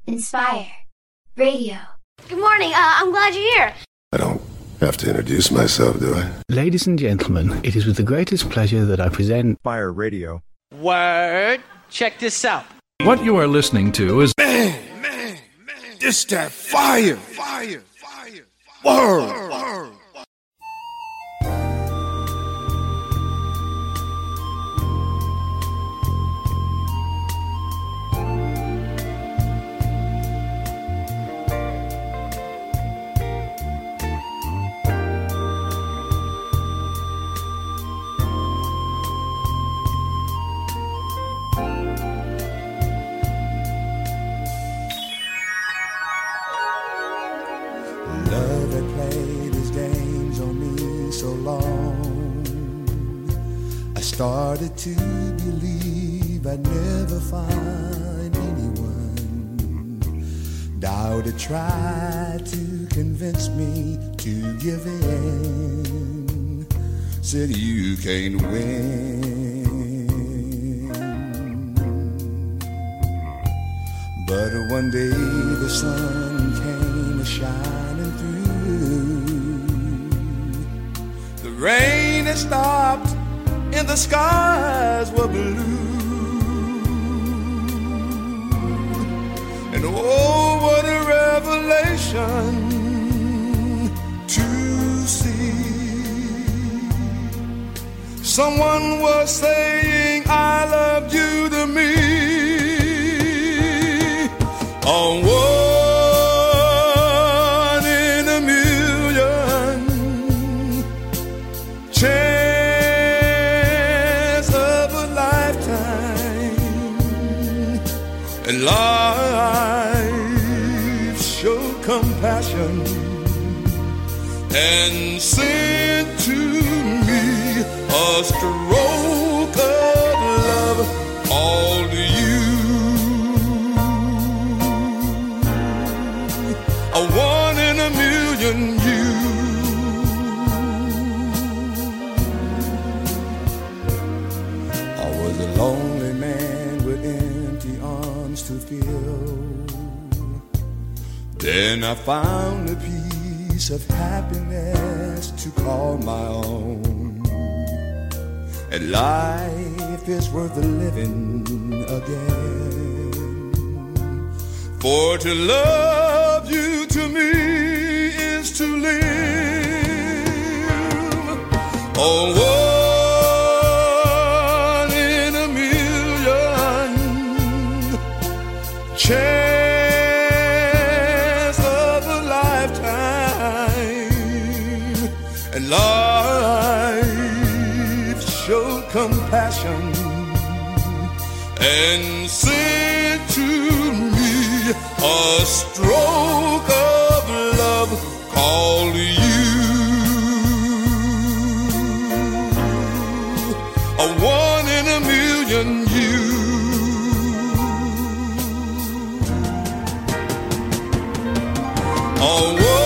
Inspire Radio. Good morning. I'm glad you're here. I don't have to introduce myself, do I? Ladies and gentlemen, it is with the greatest pleasure that I present Inspire Radio. Word. Check this out. What you are listening to is Man, this that fire. Word. Love had played his games on me so long, I started to believe I'd never find anyone. Doubt had tried to convince me to give in, said you can't win. But one day the sun came shining through. The rain had stopped and the skies were blue. And oh, what a revelation to see. Someone was saying I love you to me. On one in a million chance of a lifetime, and life showed compassion and sent to me a stroke of love all to you. A one in a million you. I was a lonely man with empty arms to fill. Then I found a piece of happiness to call my own. And life is worth living again. For to love you to me is to live. Oh, one in a million chance of a lifetime, and life showed compassion and sent to me a stroke of love called you. A one in a million you. A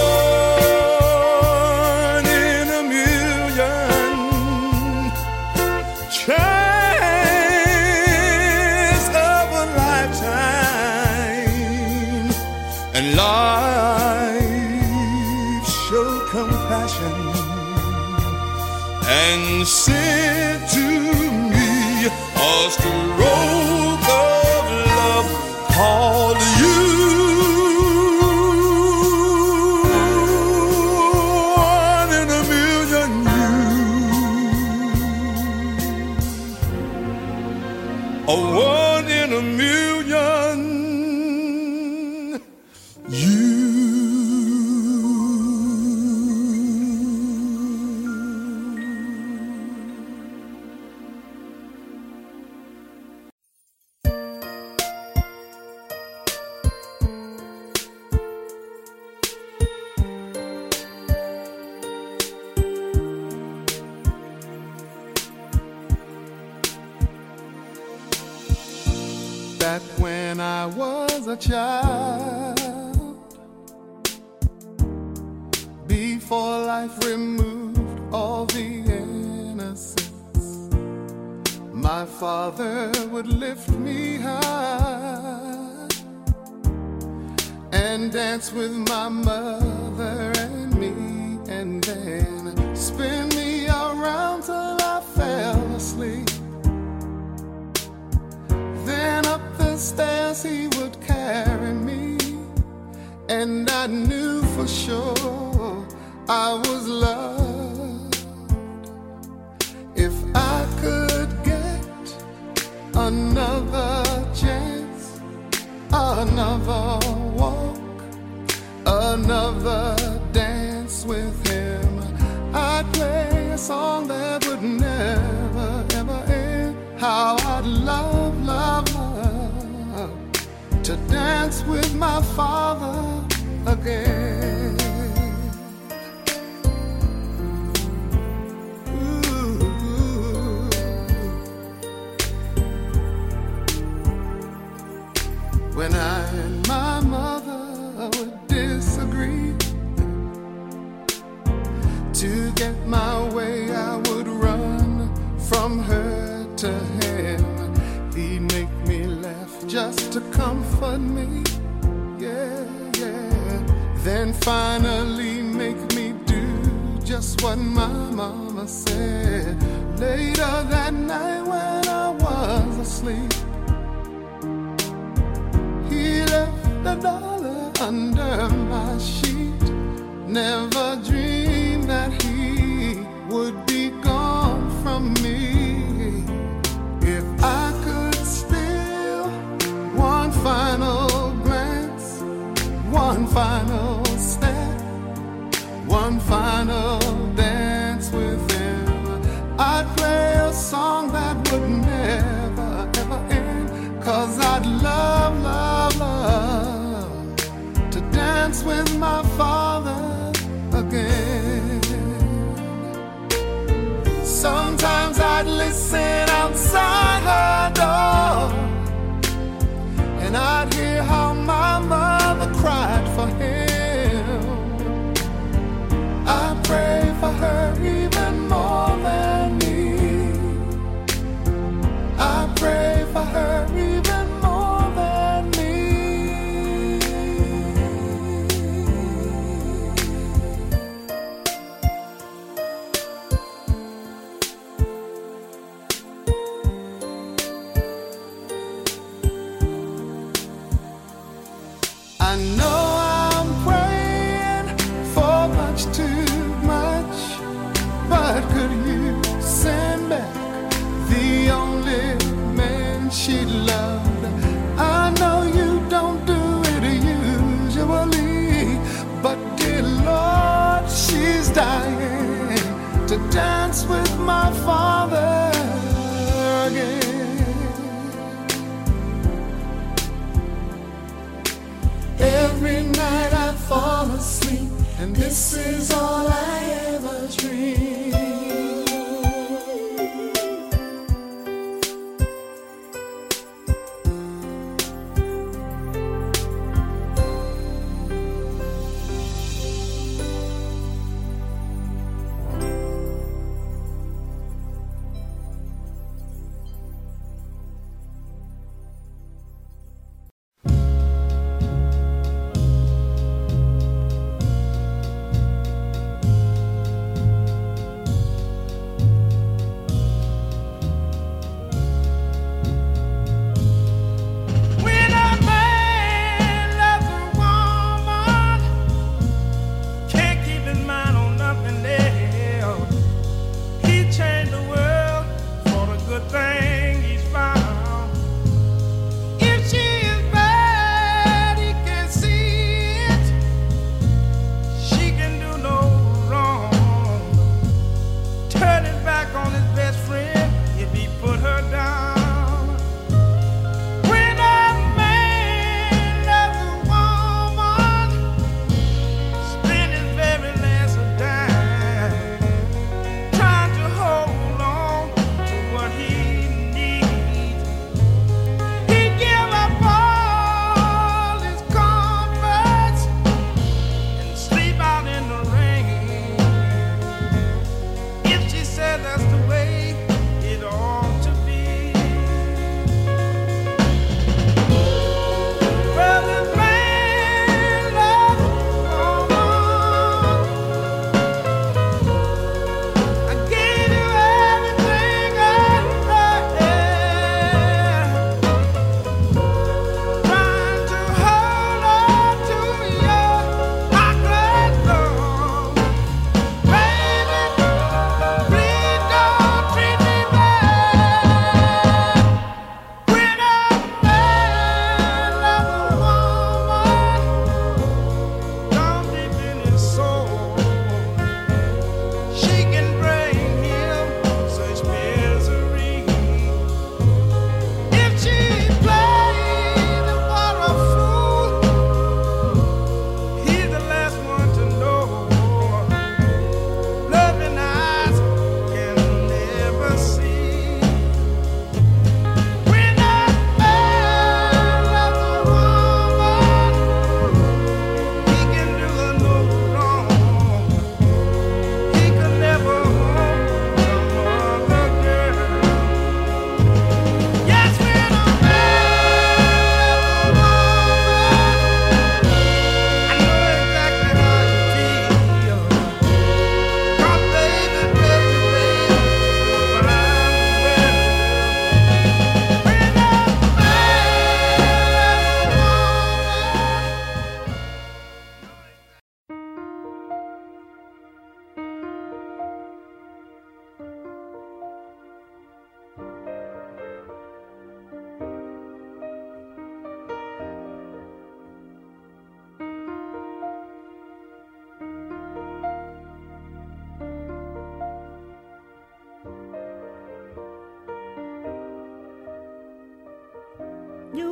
one in a million chance of a lifetime, and life showed compassion and sent to me a stroke of love called you. One in a million you. A one in a million you. Back when I was a child, before life removed all the innocence, My father would lift me high and dance with my mother and me, and then spin me around till I fell asleep. Then up the stairs he would carry me, and I knew for sure I was loved. If I could get another chance, another walk, another dance with him, I'd play a song that would never, ever end. How I'd love, love, love to dance with my father again. When I and my mother would disagree, to get my way I would run from her to him. He'd make me laugh just to comfort me, yeah, yeah. Then finally make me do just what my mama said. Later that night when I was asleep, he left $1 under my sheet. Never dreamed that he would be gone from me. If I could steal one final glance, one final step, one final dance with him, I'd play a song that would never, ever end. 'Cause I'd love, love, love to dance with my father again. Sometimes I'd listen outside her door, and I'd hear how my mother cried for him. I pray for her even more than me. I pray for her even more than me. I know I'm praying for much too much, but could you send back the only man she loved? I know you don't do it usually, but dear Lord, she's dying to dance with my father again. Every night I fall asleep, and this is all I ever dream.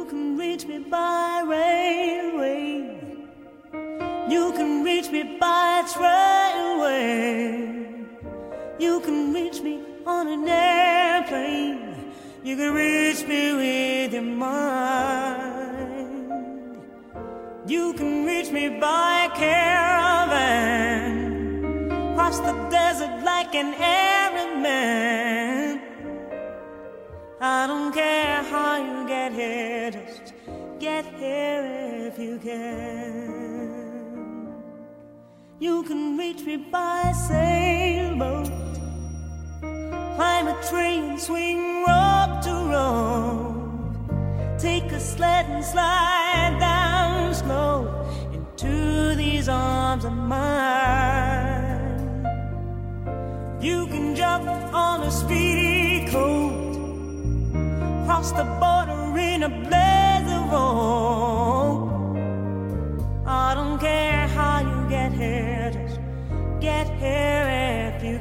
can reach me by railway. You can reach me by trailway. You can reach me on an airplane. You can reach me with your mind. You can reach me by caravan, cross the desert like an Arab man. I don't care how you get here, just get here if you can. You can reach me by sailboat, climb a tree and swing rope to rope, take a sled and slide down slow into these arms of mine. You can jump on a speedy coat, cross the border in a blaze of hope. I don't care how you get here, just get here if you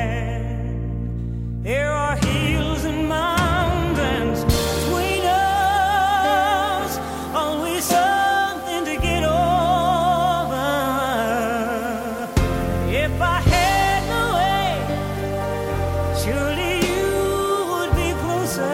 can. There are hills and mountains between us, always something to get over. If I had no way, surely you would be closer.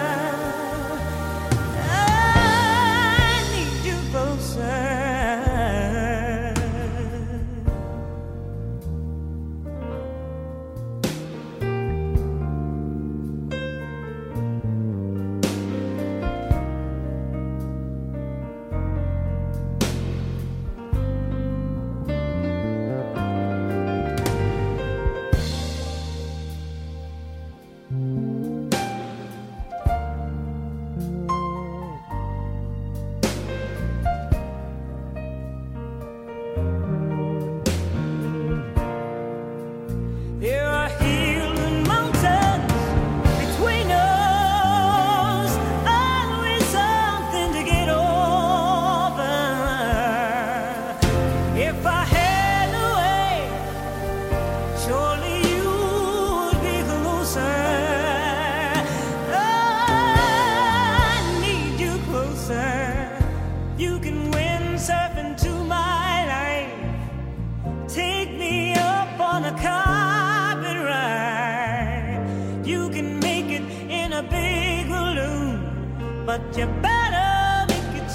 But you better make it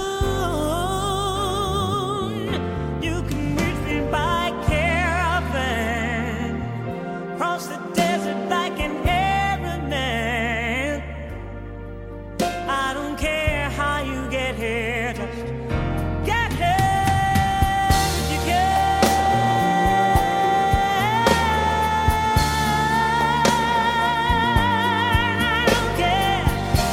soon. You can reach me by caravan, cross the desert like an Arab man. I don't care how you get here, just get here if you can. I don't care.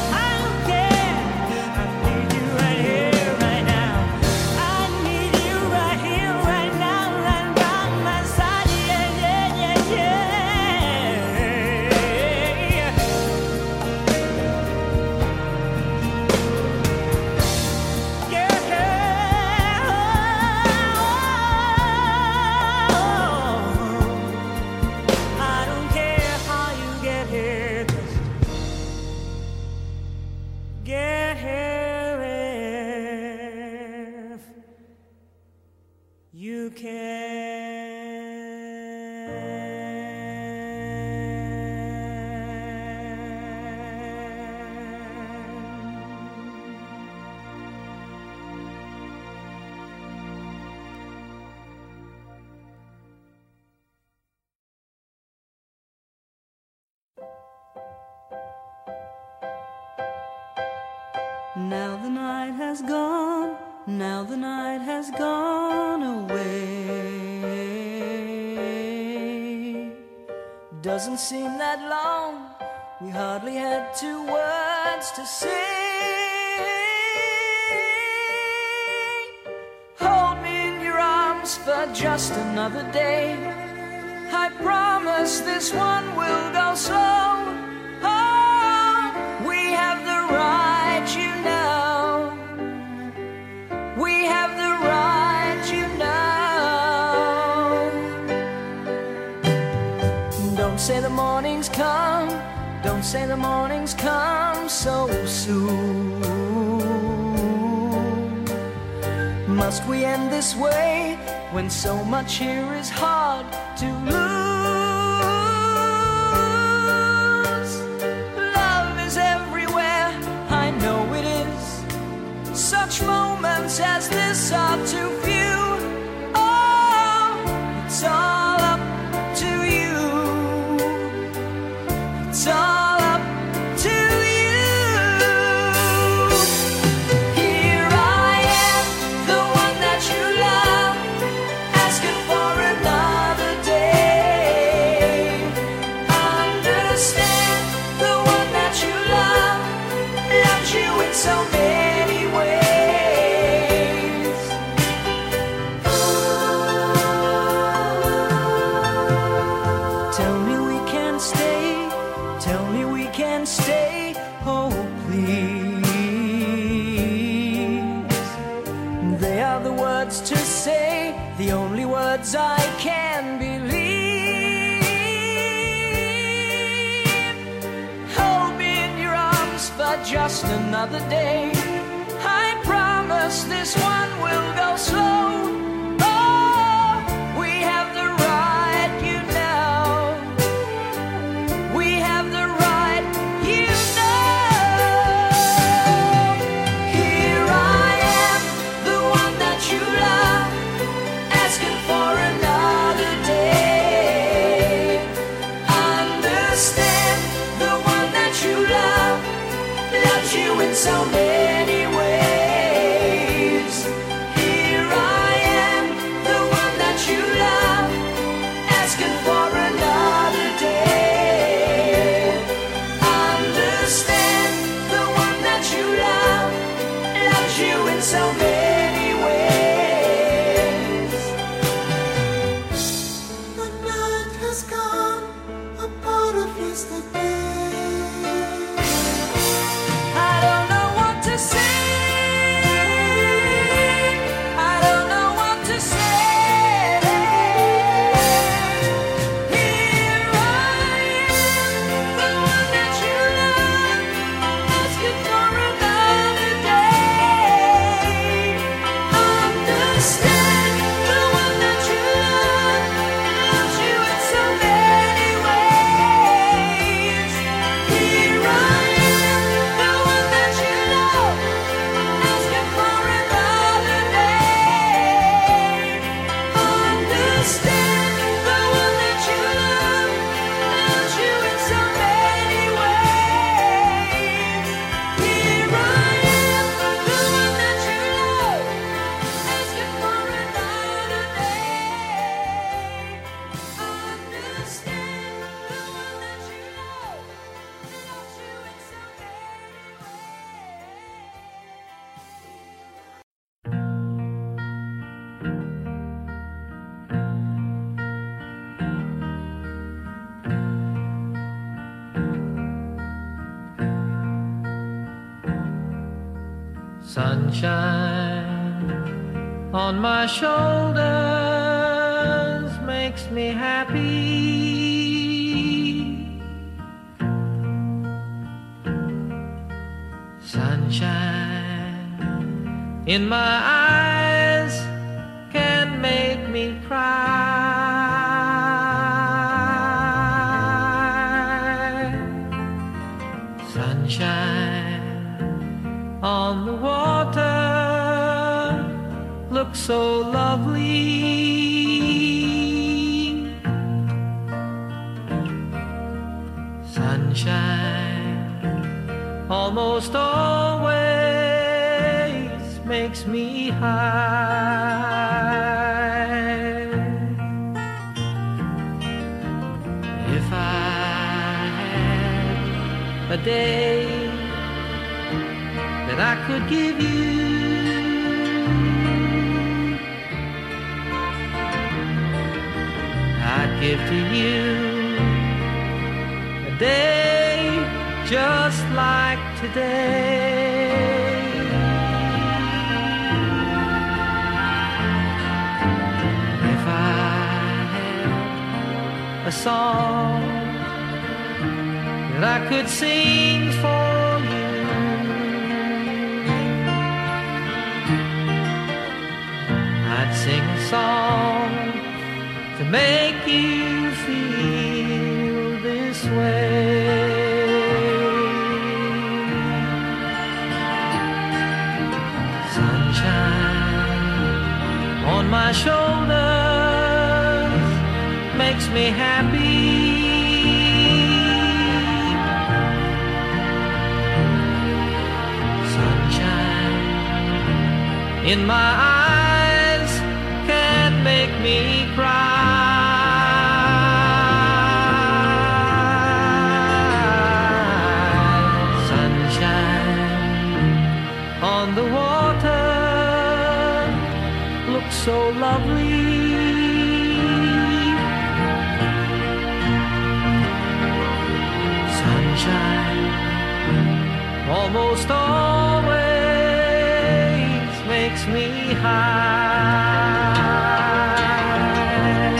Get here if you Now the night has gone, now the night has gone away. Doesn't seem that long, we hardly had 2 words to say. Hold me in your arms for just another day. I promise this one will go slow. Oh, we have the right, you know. We have the right, you know. Don't say the morning's come, don't say the morning's come so soon. Must we end this way when so much here is hard to lose? Love is everywhere, I know it is. Such moments as this are too few. Oh, it's all up to you. It's all up to you. Here I am, the one that you love, asking for another day. Understand, the one that you love loves you in so many ways. Tell me we can stay, tell me we can stay, oh please. They are the words to say, the only words I can believe. Hold me in your arms for just another day. I promise this one will go slow. Oh, we have the right, you know. We have the right, you know. Here I am, the one that you love, asking for another day. Understand, the one that you love loves you in so many ways. Here I am, the one that you love, asking for another day. Understand, the one that you love loves you in so many ways. The night has gone, a part of yesterday. I don't know what to say. I don't know what to say. Here I am, the one that you love, asking for another day. Understand, the one that you love loves you in so many ways. Here I am, the one that you love, asking for another day. Understand, the one that you love loves you in so many ways. Here I am, the one that you love, asking for another day. Understand, the one that you love loves you in so Sunshine on my shoulders makes me happy. Sunshine in my eyes can make me cry. Sunshine on the water looks so lovely. Sunshine almost always makes me high. If I had a day that I could give you, I'd give to you a day just like today. If I had a song that I could sing for you, sing a song to make you feel this way. Sunshine on my shoulders makes me happy. Sunshine in my eyes can make me cry. Sunshine on the water looks so lovely. Sunshine almost always makes me high.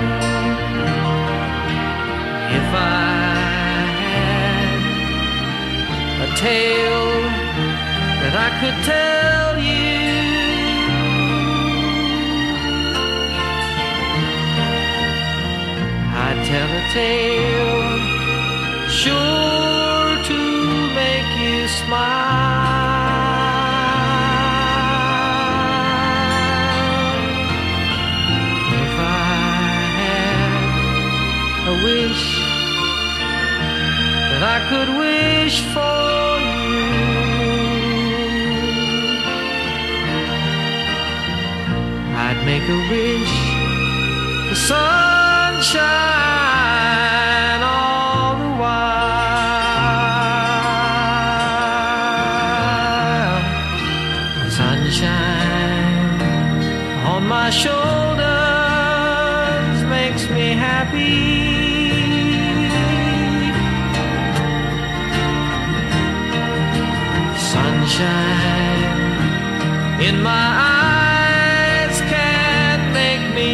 If I had a tale that I could tell you, I'd tell a tale sure to make you smile. If I had a wish that I could wish for you, I'd make a wish for sunshine all the while. Sunshine on my shoulders makes me happy. Sunshine in my eyes can make me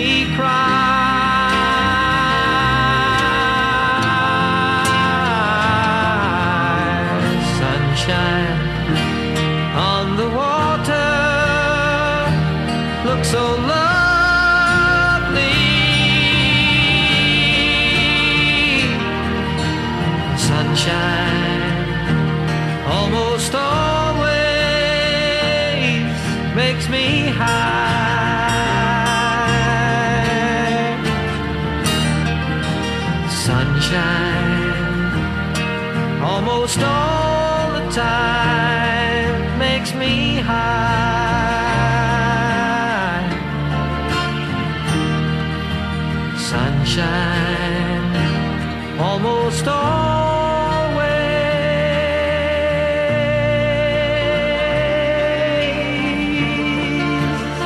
cry. Sunshine on the water looks so lovely. Sunshine almost always makes me high. Sunshine almost all the time makes me high. Sunshine almost always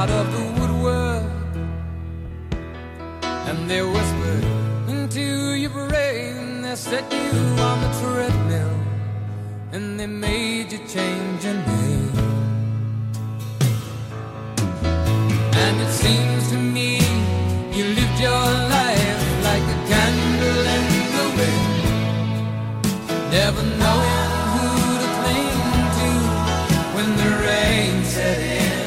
out of the woodwork, and they whispered into your brain. They set you on the treadmill, and they made you change your name. And it seems to me you lived your life like a candle in the wind, never knowing who to cling to when the rain set in.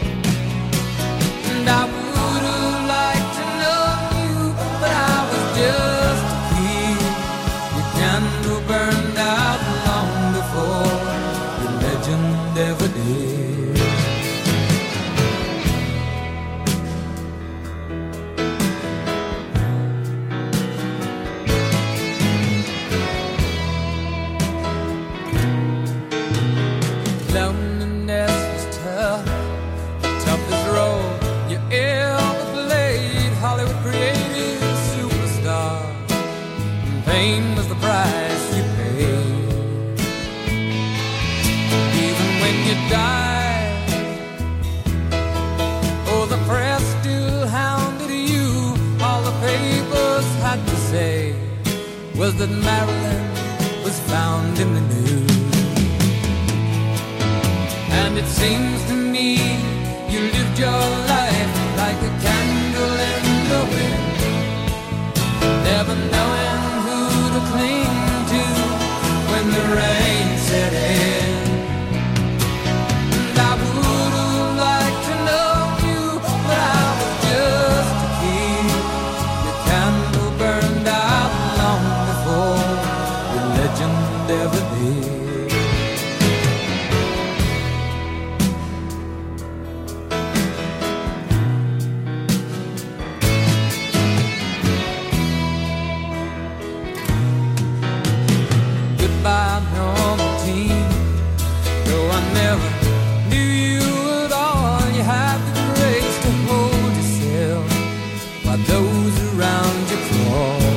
And I would have liked to know you, but I was just a kid. Your candle burned out long before the legend ever did. Loneliness was tough, the toughest road you ever played. Hollywood created a superstar, and fame was the price you paid. Even when you died, oh, the press still hounded you. All the papers had to say was that Marilyn was found in the news. And it seems to me you lived your life like a candle in the wind, never knowing who to cling to when the rain set in. And I would have liked to know you, but I was just a kid. Your candle burned out long before the legend ever did. Goodbye, normal teen. Though I never knew you at all, you have the grace to hold yourself while those around you crawl.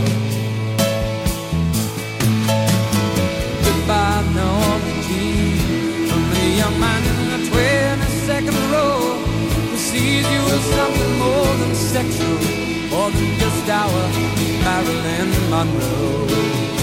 Goodbye, normal teen. From the young man in the 22nd row who sees you as something more than sexual, more than just our Marilyn Monroe.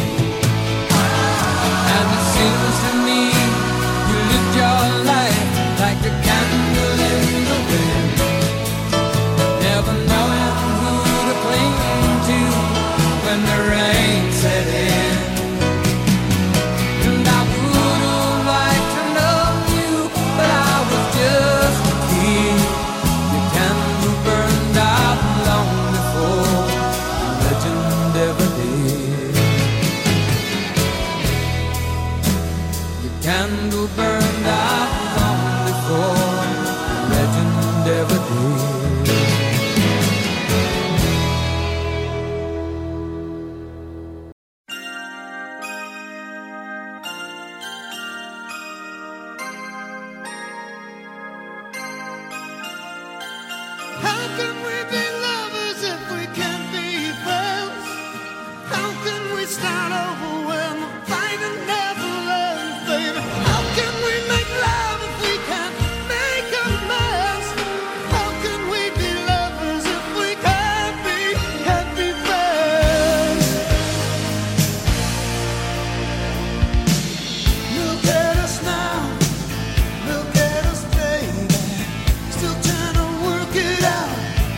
And it seems to me you lived your life like a candle in the wind, never knowing who to cling to when the rain set in. And I would have liked to know you, but I was just a kid. Your candle burned out long before the legend ever did. Candle burned out long before the legend ever did. How can we be lovers if we can't be friends? How can we start over when the fighting never ends, baby? How can we make love if we can't make amends? How can we be lovers if we can't be friends? Look at us now, look at us, baby, still trying to work it out.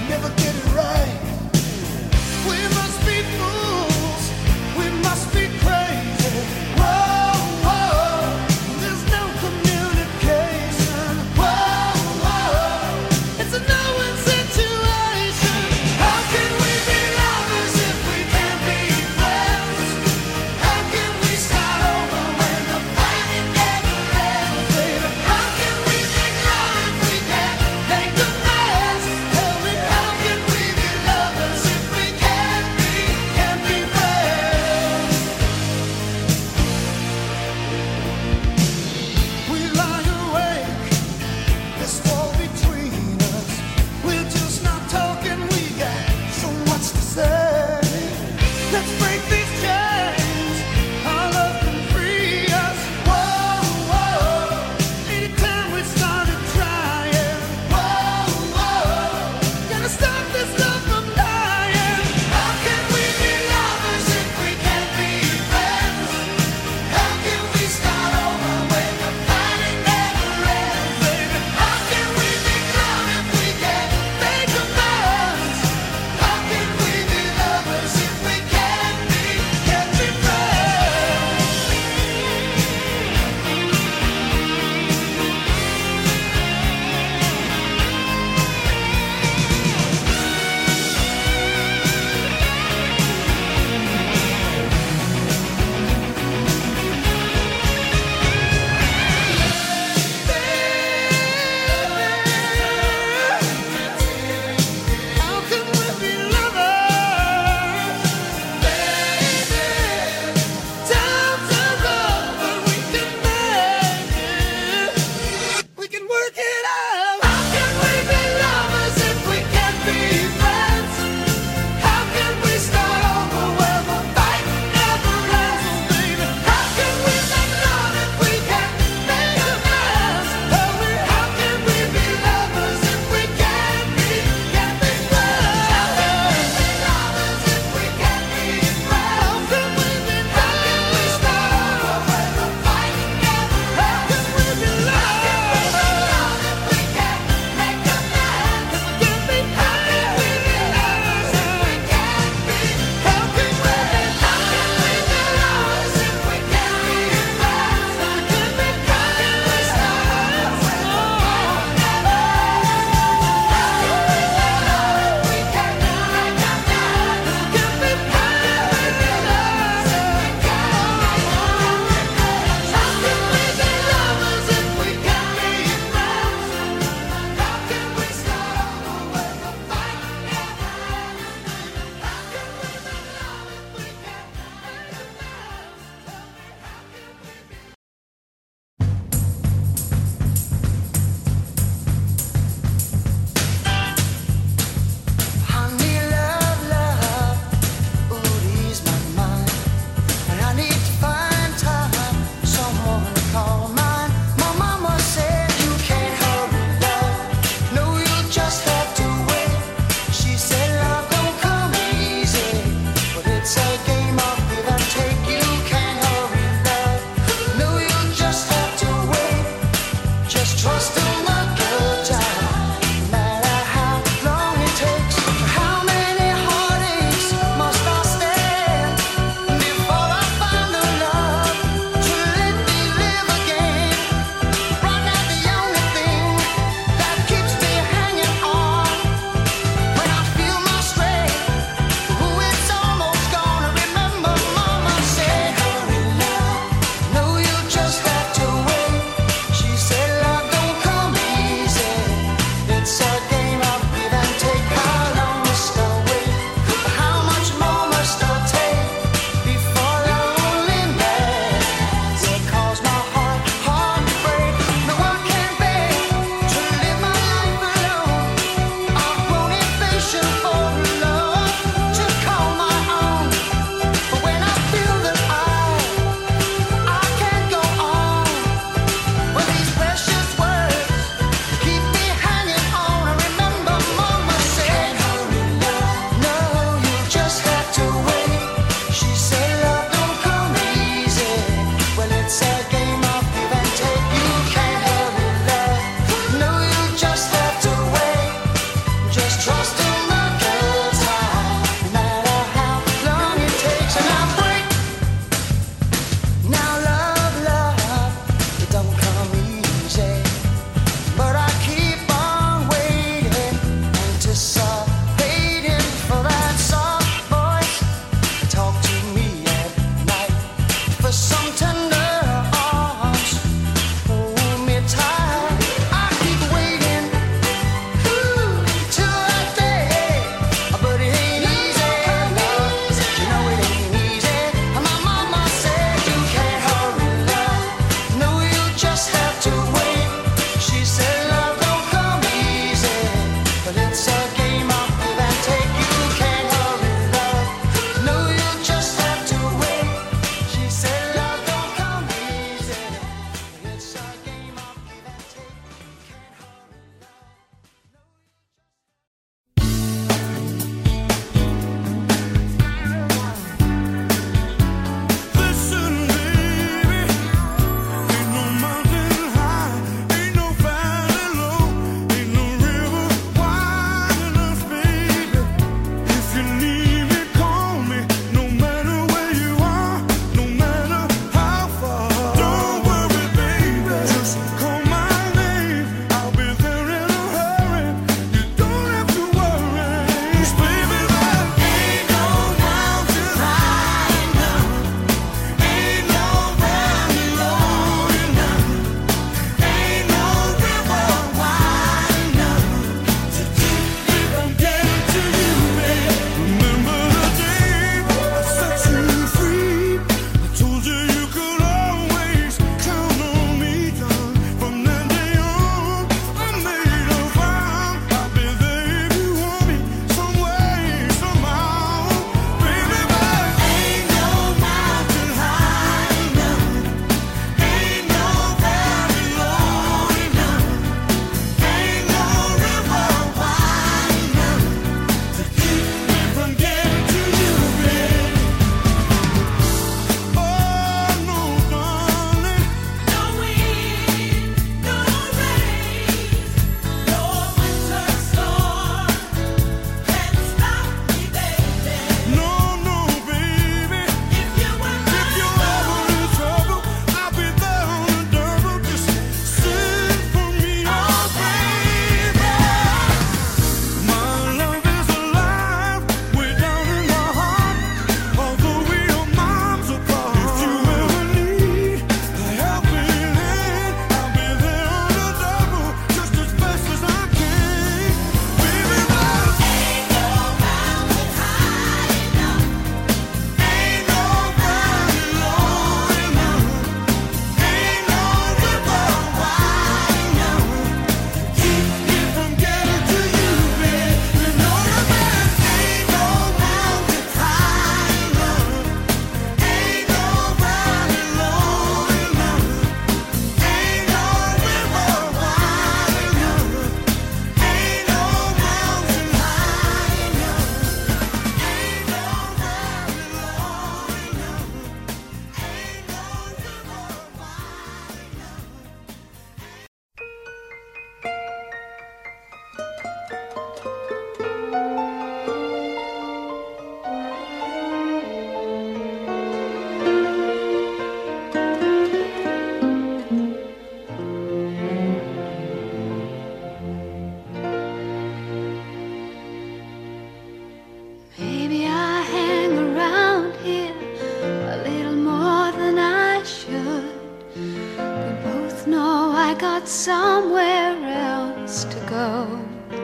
got somewhere else to go.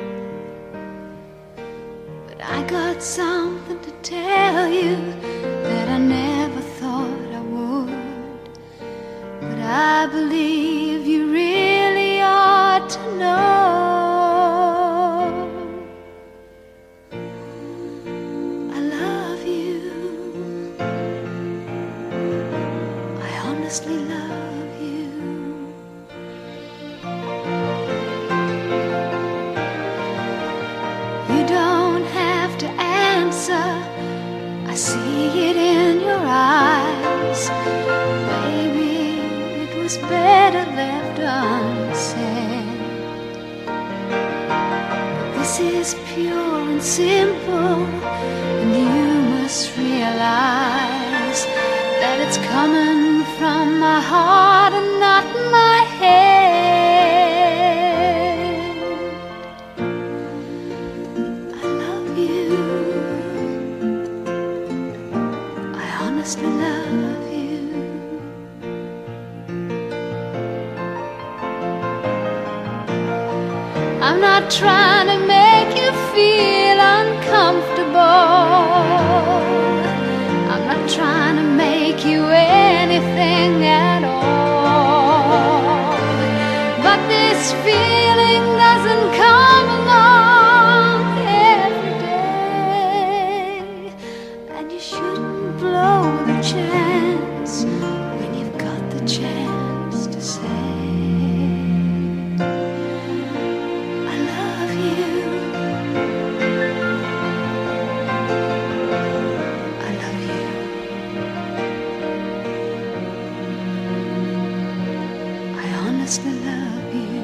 But I got something to tell you that I never thought I would. But I believe you really ought to know. I love you. I honestly love you. You don't have to answer, I see it in your eyes. Maybe it was better left unsaid. But this is pure and simple, and you must realize that it's coming from my heart and not my head. I love you. I honestly love you. I'm not trying to make you feel uncomfortable. I'm not trying to make you anything at all. But this feeling doesn't come along every day, and you shouldn't blow the chance when you've got the chance to say I love you. I love you. I honestly love you.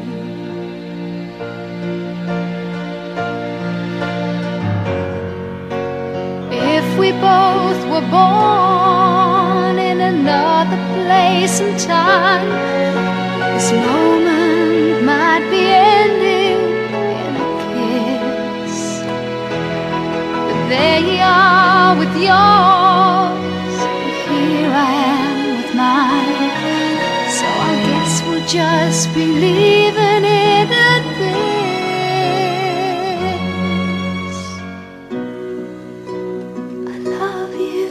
If we both were born in another place and time, this moment might be ending in a kiss. But there you are with yours, and here I am with mine. So I guess we'll just be leaving it at this. I love you.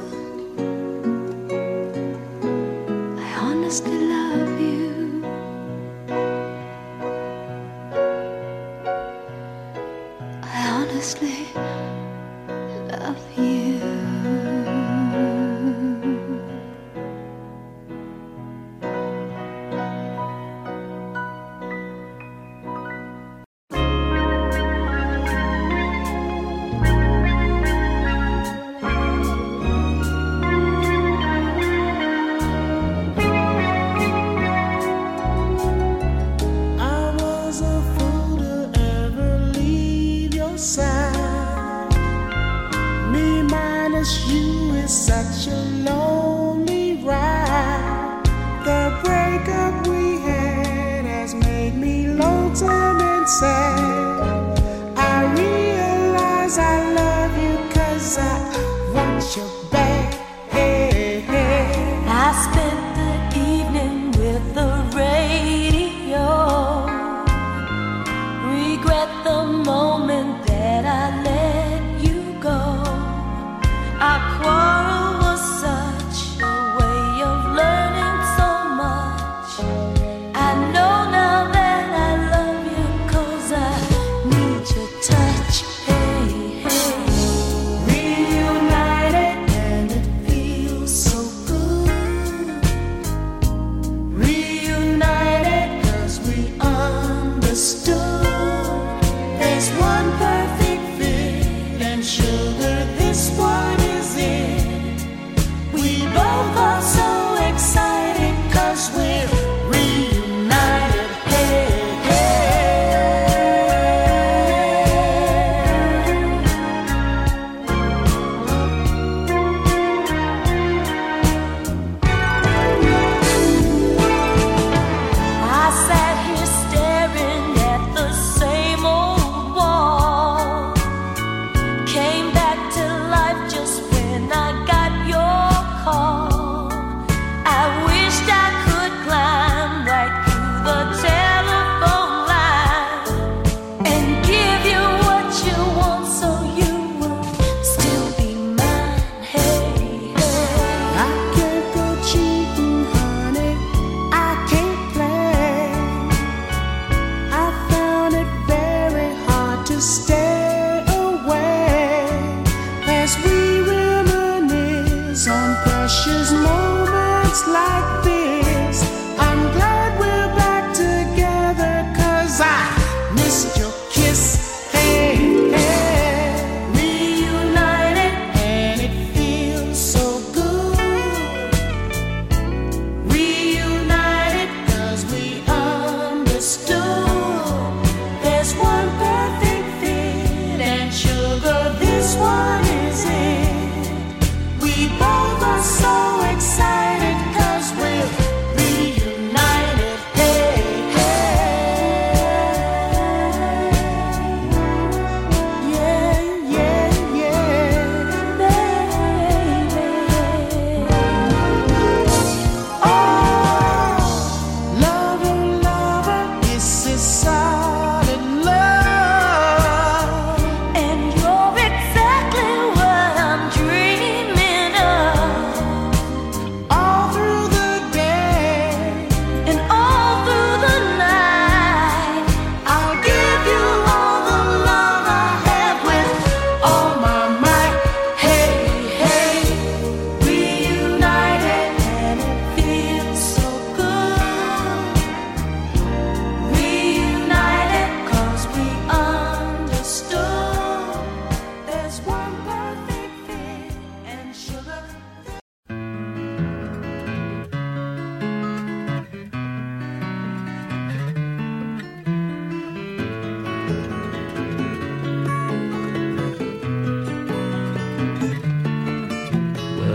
I honestly love you. I honestly love you. I was a fool to ever leave your side. Me minus you is such a lonely ride. The breakup we had has made me lonesome and sad. I realize I love you 'cause I want you back. I spent the evening with the radio. Regret the moment that I let you go. Our quarrel was such a way of learning so much. I know now that I love you 'cause I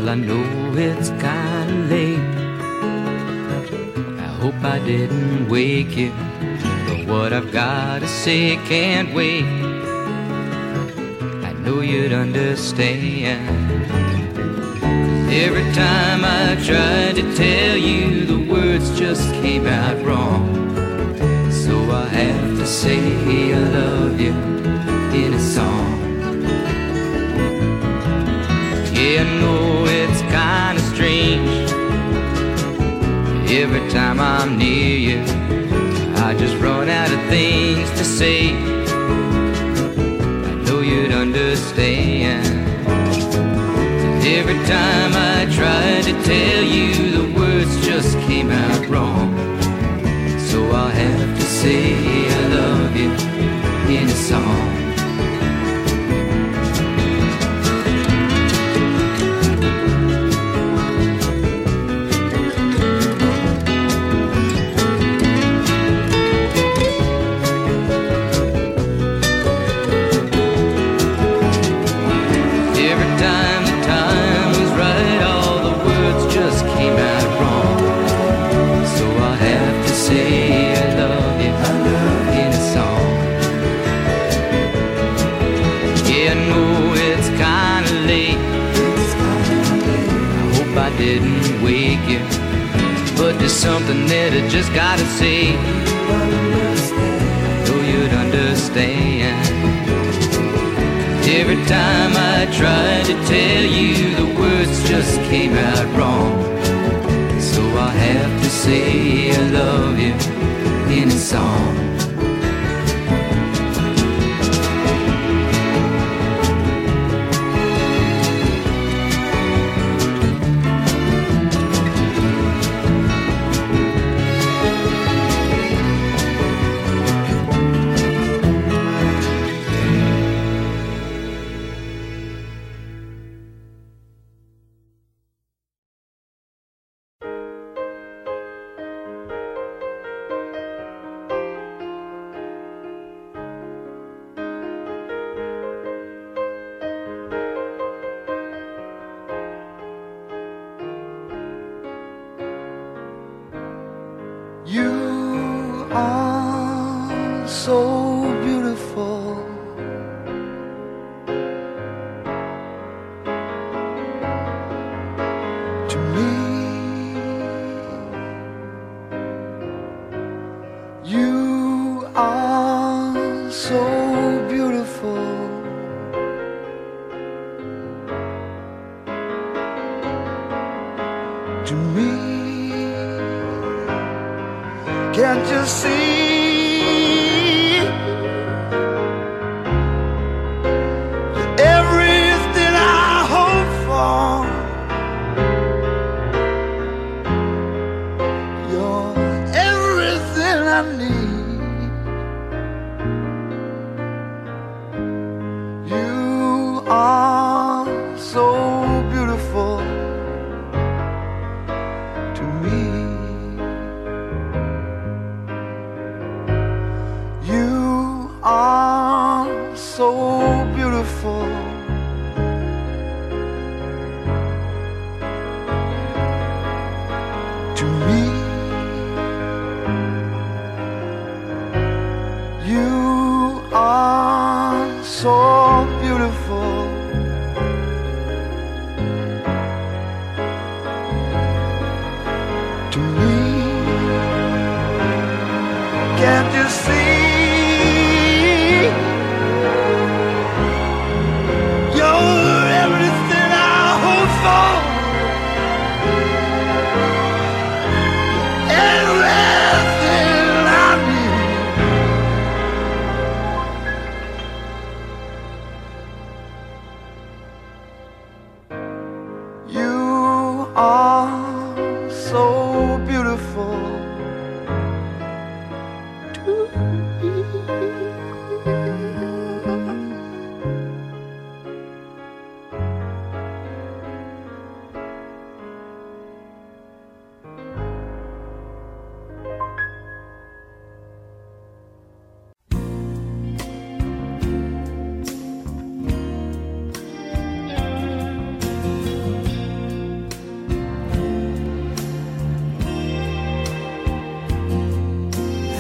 Well, I know it's kinda late. I hope I didn't wake you, but what I've gotta say can't wait. I know you'd understand. 'Cause every time I tried to tell you, the words just came out wrong. So I have to say I love you in a song. Yeah, I know it's kinda strange. Every time I'm near you, I just run out of things to say. I know you'd understand. 'Cause every time I tried to tell you, the words just came out wrong. So I'll have to say I love you in a song. Didn't wake you, but there's something that I just gotta say. I know you'd understand. Every time I tried to tell you, the words just came out wrong. So I have to say I love you in a song. You are so beautiful. To me, you are so beautiful. To me, can't you see? You're everything I hope for. You're everything I need. You are so beautiful to me. You are so beautiful. To me, you are so beautiful. To me, can't you see? You are so beautiful.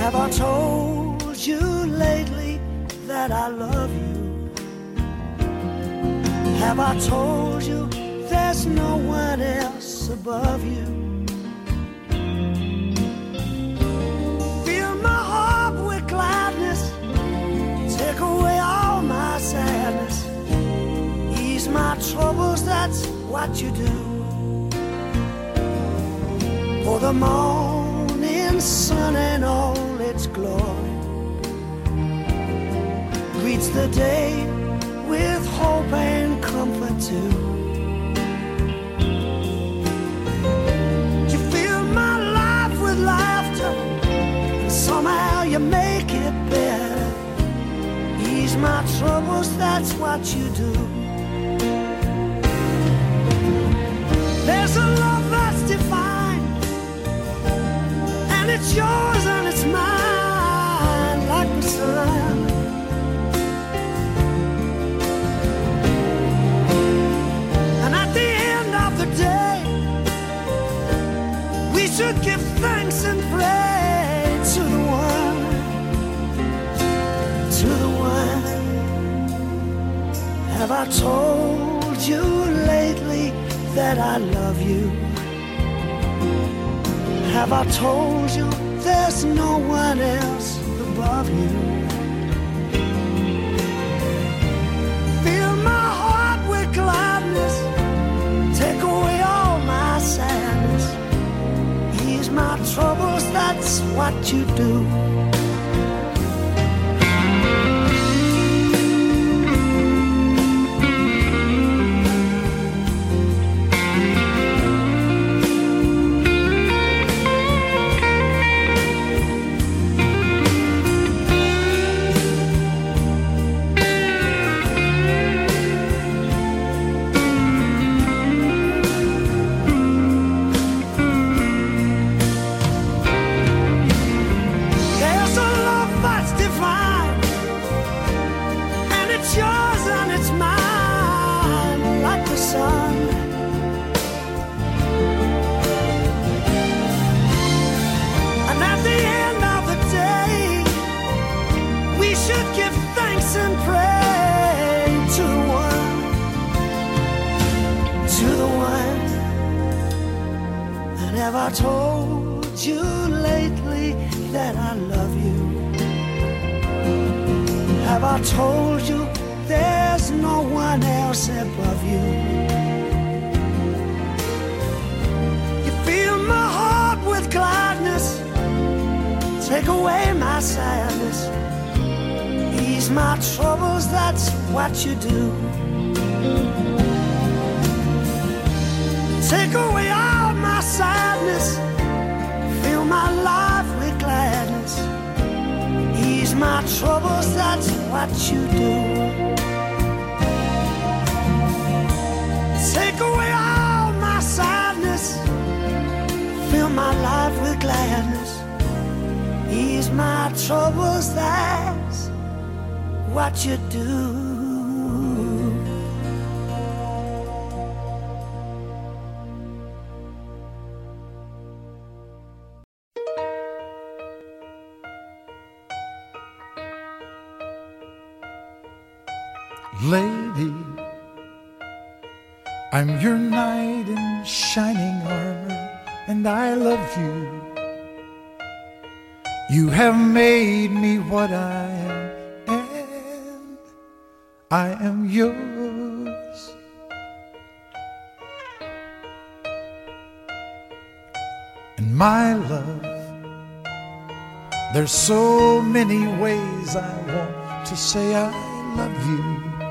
Have I told you lately that I love you? Have I told you there's no one else above you? Fill my heart with gladness, take away all my sadness, ease my troubles, that's what you do. For the morning sun and all its glory greets the day with hope and comfort too. You fill my life with laughter, and somehow you make it better. Ease my troubles, that's what you do. There's a love that's divine, and it's yours and it's mine, like the sun. And at the end of the day, we should give thanks and pray to the one, to the one. Have I told you lately that I love you? Have I told you there's no one else above you? Fill my heart with gladness, take away all my sadness, ease my troubles, that's what you do. Have I told you lately that I love you? Have I told you there's no one else above you? You fill my heart with gladness, take away my sadness, ease my troubles, that's what you do. Take away all my sadness, fill my life with gladness, ease my troubles, that's what you do. Take away all my sadness, fill my life with gladness, ease my troubles, that's what you do. Lady, I'm your knight in shining armor, and I love you. You have made me what I am, and I am yours. And my love, there's so many ways I want to say I love you.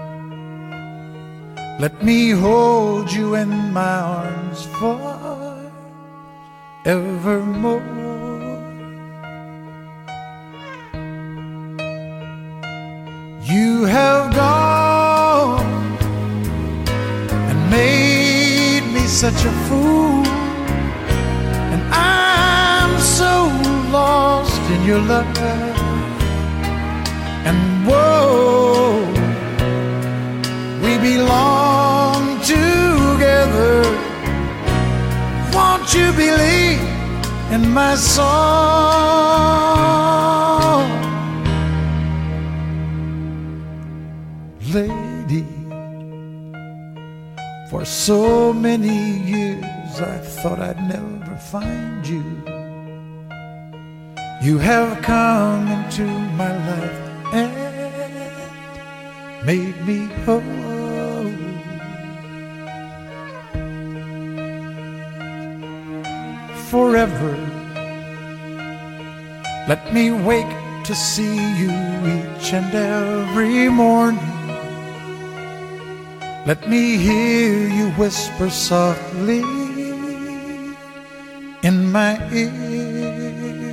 Let me hold you in my arms forevermore. You have gone and made me such a fool, and I'm so lost in your love. And whoa, we belong together. Won't you believe in my song? For so many years I thought I'd never find you. You have come into my life and made me whole. Forever, let me wake to see you each and every morning. Let me hear you whisper softly in my ear.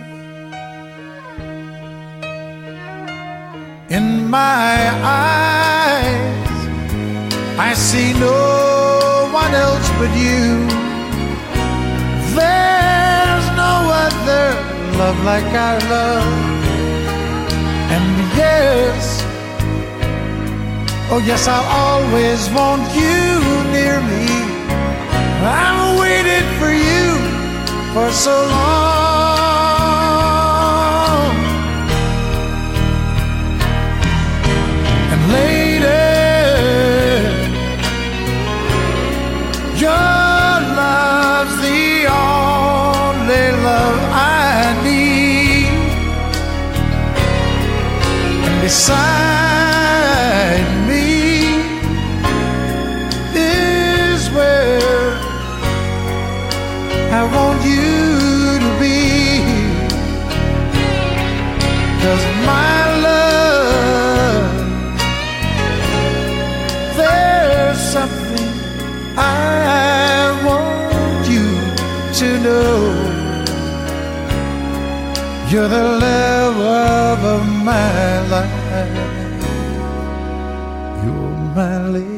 In my eyes, I see no one else but you. There's no other love like our love. And yes, oh yes, I'll always want you near me. I've waited for you for so long. And later, your love's the only love I need. And beside me is where I want you to be. 'Cause my love, there's something I want you to know. You're the love of my life. You're my lady.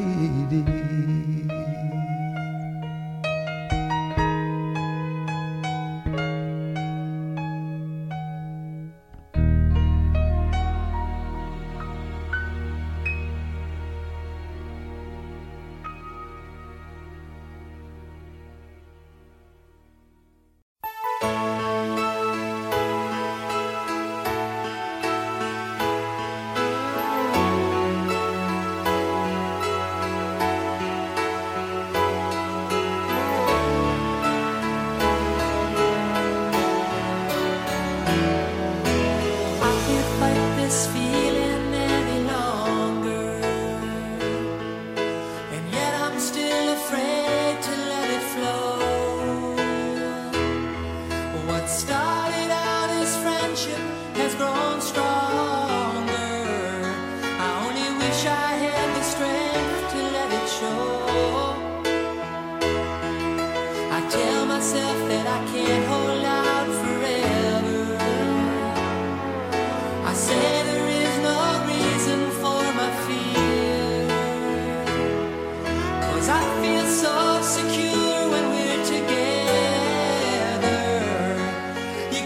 Secure when we're together. You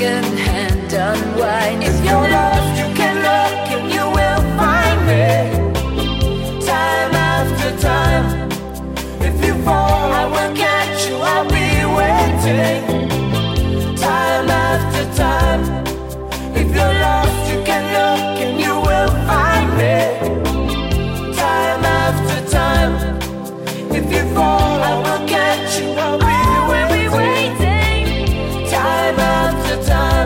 second-hand unwind. If you're lost, you can look and you will find me. Time after time. If you fall, I will catch you, I'll be waiting. Time after time. If you're lost, you can look and you will find me. Time after time. If you fall, I will catch you, I'll be waiting. Time after time.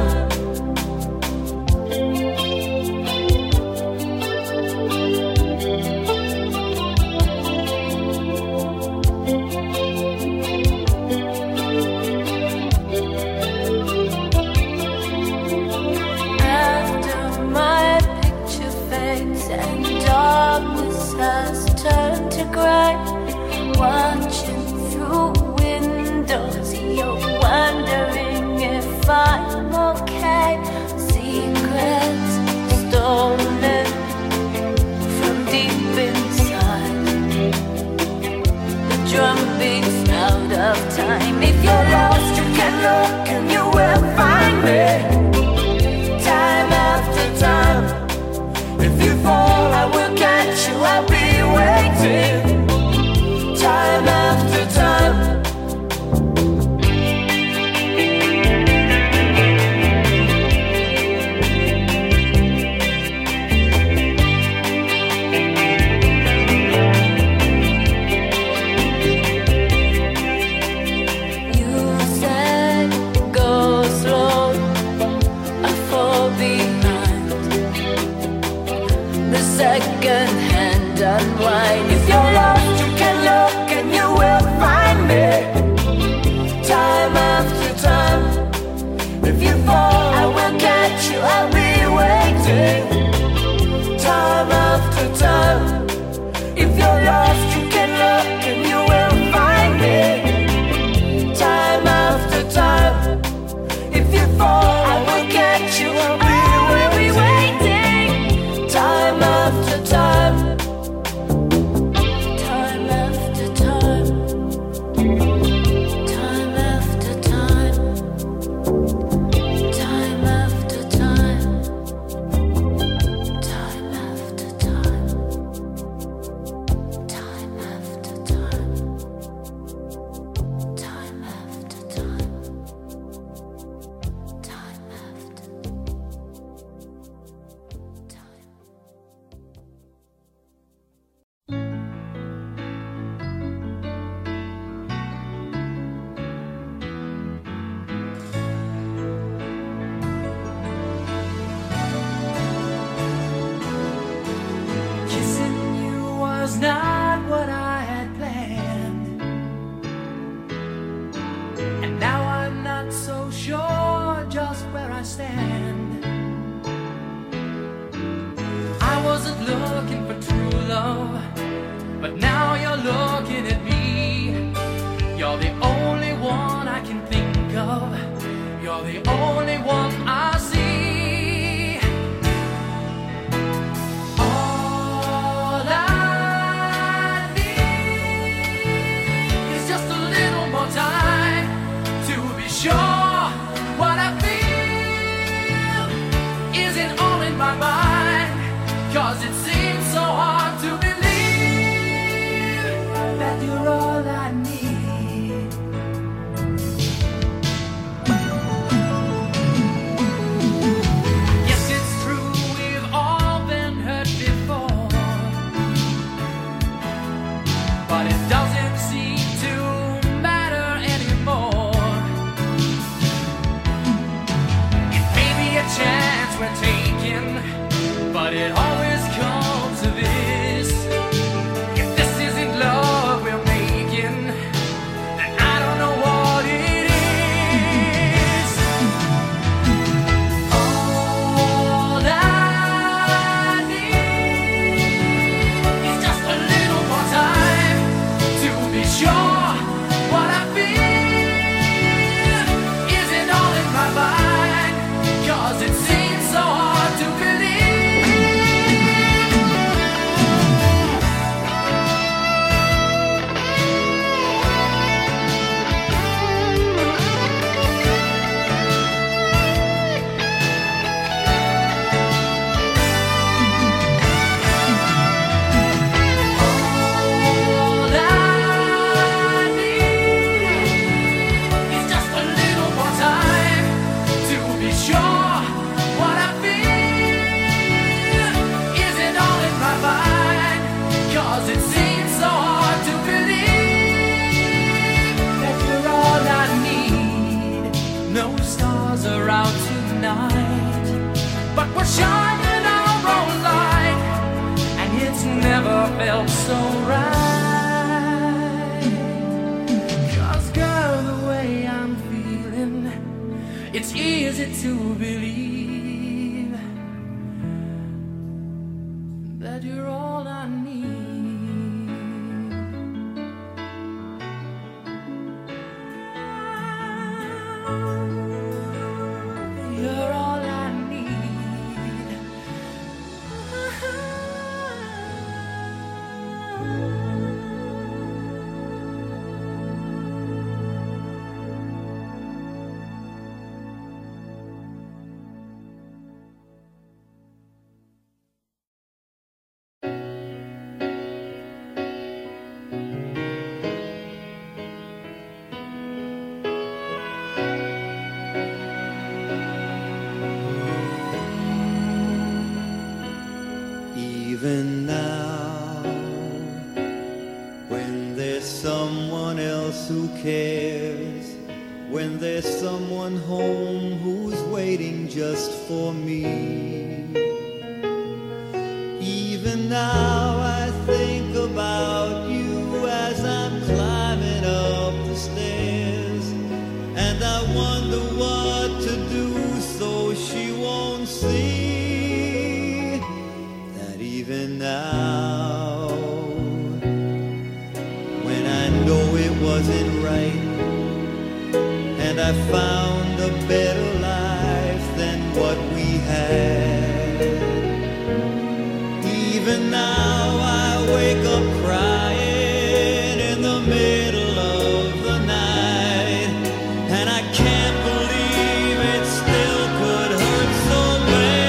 After my picture fades and darkness has turned to gray, watching through windows, you're wondering if I'm okay. Secrets stolen from deep inside. The drum beats out of time. If you're lost, you can look and you will find me. Time after time. If you fall, I will catch you, I'll be waiting. Time after time. You said go slow, I fall behind. The second-hand unwind. If you're lost, you can look and you will find me. Time after time. If you fall, I will catch you, I'll be waiting. Time after time. If you're lost, you can look and you will find me. Time after time. If you fall, I will catch you, I'll be waiting. Time after time. Time after time. Time after time. Time after time. Time after time. Time after time. Time after time. Time after Kissing you was not what I had planned, and now I'm not so sure just where I stand. I wasn't looking for true love, but now you're looking at me. You're the only one I can think of. You're the only one I see. All I need is just a little more time to be sure what I feel isn't all in my mind. 'Cause it seems so hard to believe never felt so right. 'Cause girl, the way I'm feeling, it's easy to believe that you're all I need. You're all I need. Even now, when there's someone else who cares, when there's someone home who's waiting just for me, even now I think about you as I'm climbing up the stairs, and I wonder what to do so she won't see. Even now, when I know it wasn't right, and I found a better life than what we had, even now I wake up crying in the middle of the night, and I can't believe it still could hurt so bad.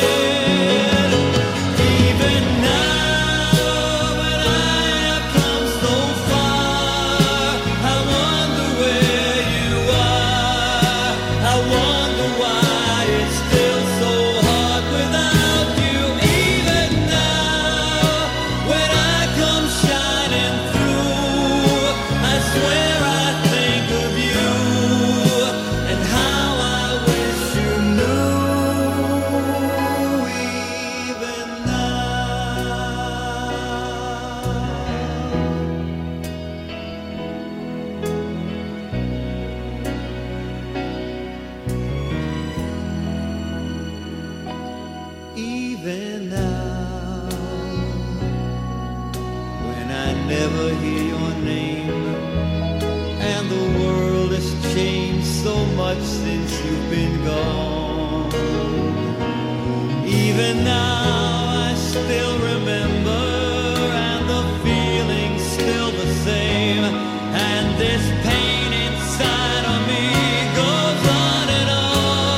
Even now, when I never hear your name, and the world has changed so much since you've been gone, even now I still remember, and the feeling's still the same, and this pain inside of me goes on and on.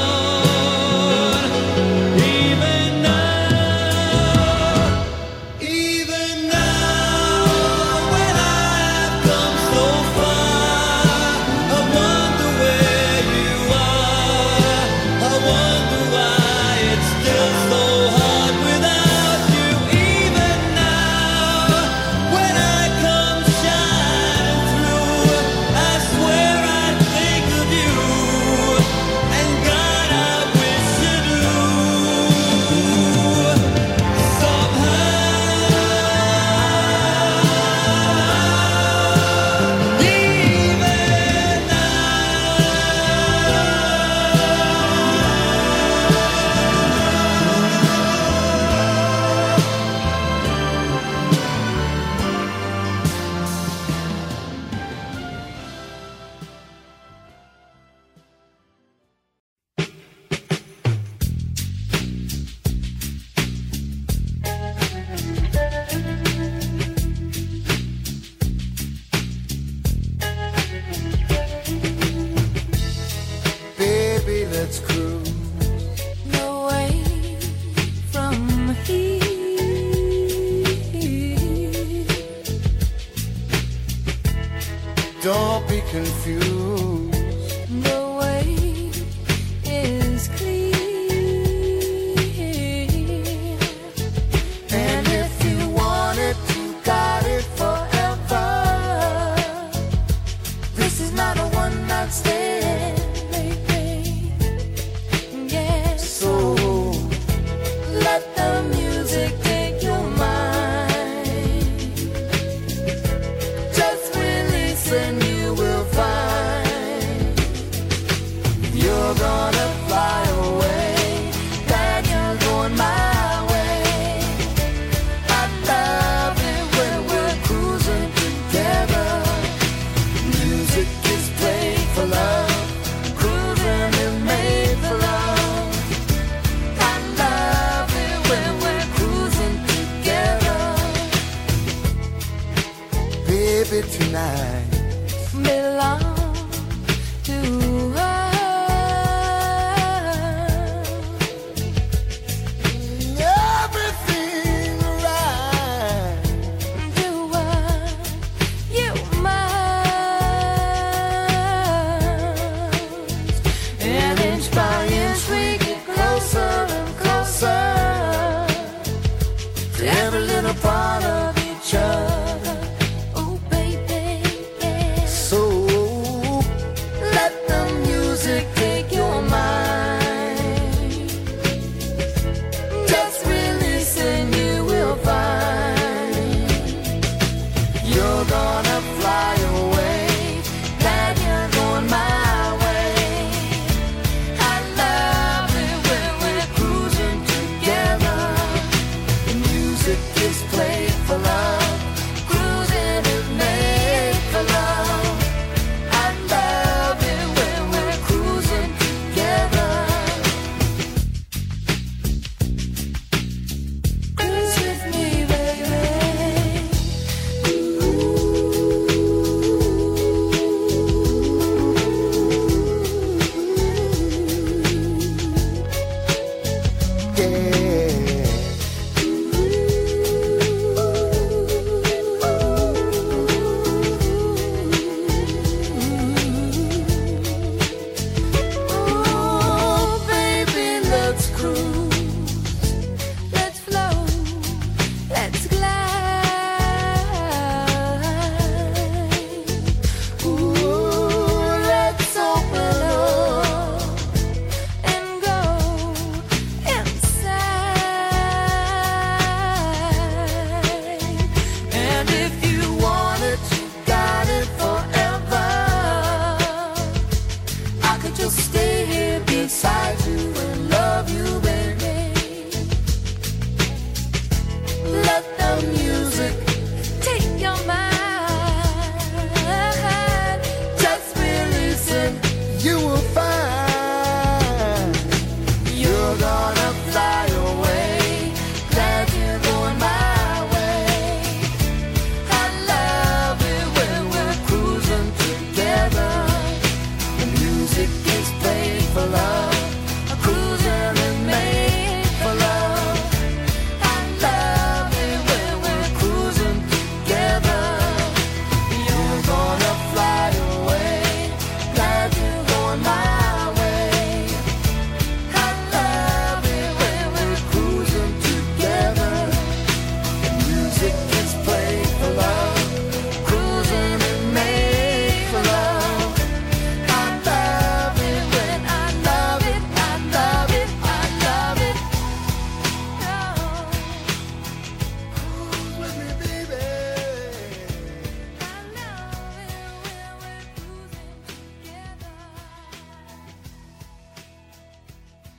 Don't be confused. The way is clear. And if you want it, you got it forever. This is not a one-night stand, baby. Yeah. So let the music take your mind. baby tonight belong to her. Everything right. Do what you must. And inch by inch we get closer and closer to every little part of each other. Oh baby, So let the music take your mind. Just release and you will find you're gonna fly away. Glad you're going my way. I love it when we're cruising together. The music is played for love. Cruising is made for love. I love it when we're cruising together. Cruise with me, baby. Oh, baby, let's cruise. Let's flow. Let's glide. Ooh, let's open up and go inside. And if you want it, you got it forever. I could just stay here beside you and love you, baby. Let the music take your mind. Just release it. you will find You're gonna fly away. Glad you're going my way. I love it when we're cruising together. The music is played for love. A cruising is made for love. I love it when we're cruising together. You're gonna fly away. Glad you're going my way. I love it when we're cruising together. The music